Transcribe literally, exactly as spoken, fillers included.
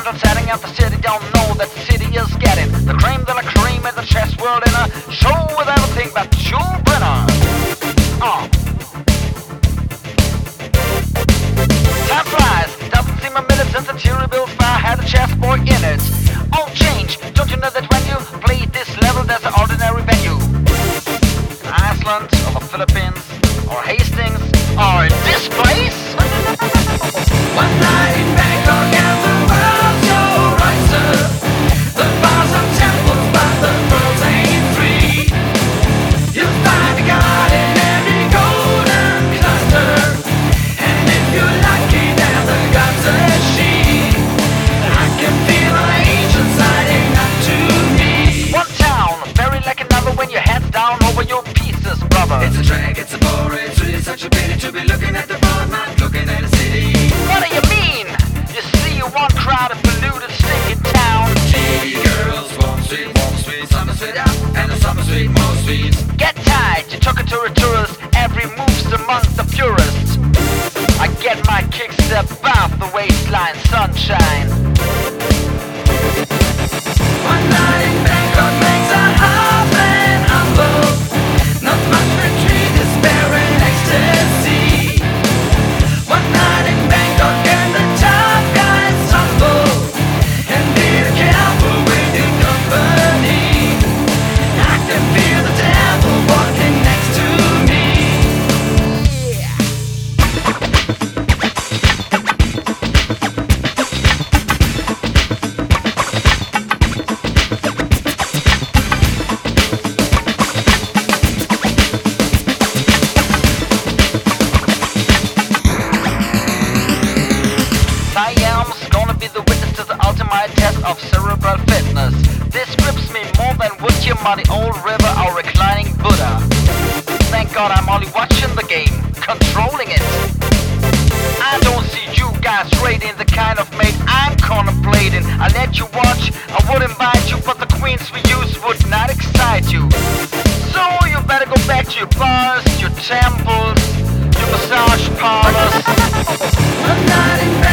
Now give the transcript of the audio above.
on setting up the city, don't know that the city is getting the cream de la cream in the chess world in a show with everything but Jules Brenner. Uh. Time flies, doesn't seem a minute since the terrible fire had a chess board in it. All change, don't you know that when you play this level there's an ordinary venue? Iceland, or the Philippines, or Hastings, or this place? One night in Bangkok and the world's your oyster. The bars are temples but the world ain't free. You'll find a god in every golden cluster, and if you're lucky then the god's a she. I can feel an angel sliding up to me. One town, very like another when your head's down over your pieces, brother. It's a drag, it's a bore, it's really such a pity to be looking at the bar, not looking at the city. What do you mean? You see one crowded, polluted, stinking town. G girls, Wall Street, Wall Street, Summer Street up, and the Summer Street, Mall Street. Get tight, you took it to a tourist. Every move's amongst the purists. I get my kicks above the waistline, sunshine. One night in Bangkok makes a heart man humble. Not much retreat, despair and ecstasy. One night in Bangkok and the tough guys stumble, and be careful with your company. I can feel the devil walking next to me. Siam's gonna be the witness to the ultimate test of cerebral fitness. This grips me more than would you muddy old river or reclining Buddha. Thank God I'm only watching the game, controlling it. I don't see you guys rating the kind of mate I'm contemplating. I let you watch, I would invite you, but the queens we use would not excite you. So you better go back to your bars, your temples, your massage parlors. One night in